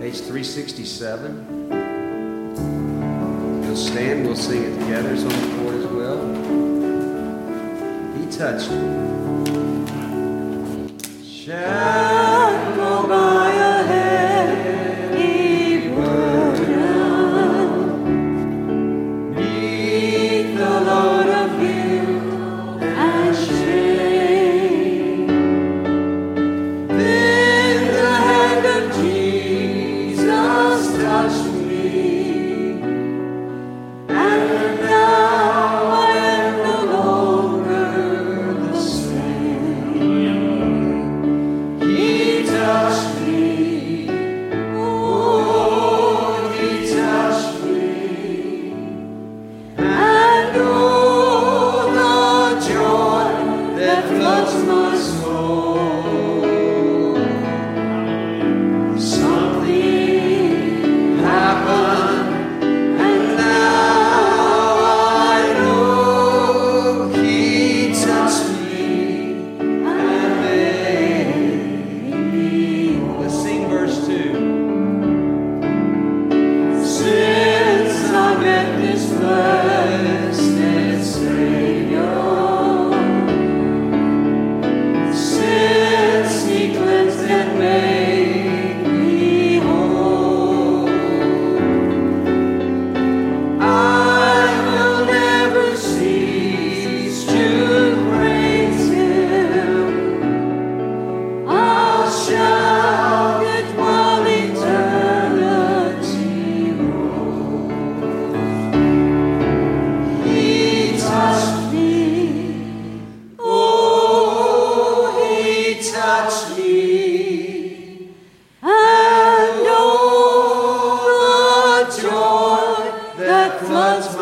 page 367. You'll stand, we'll sing it together. It's on the board as well. He touched me. Shall go by ahead, he burden, beneath the load of guilt and shame. Then the hand of Jesus touched me, and now I am no longer the same. He touched me, oh, he touched me, and oh, the joy that floods my soul. Something happened, and now I know he touched me and made me whole. Let's sing verse 2. Since I met this blessed Savior, since he cleansed and made me whole, I will never cease to praise him. I'll shout it while eternity rolls. He touched me, oh, he touched me, and oh, the joy that floods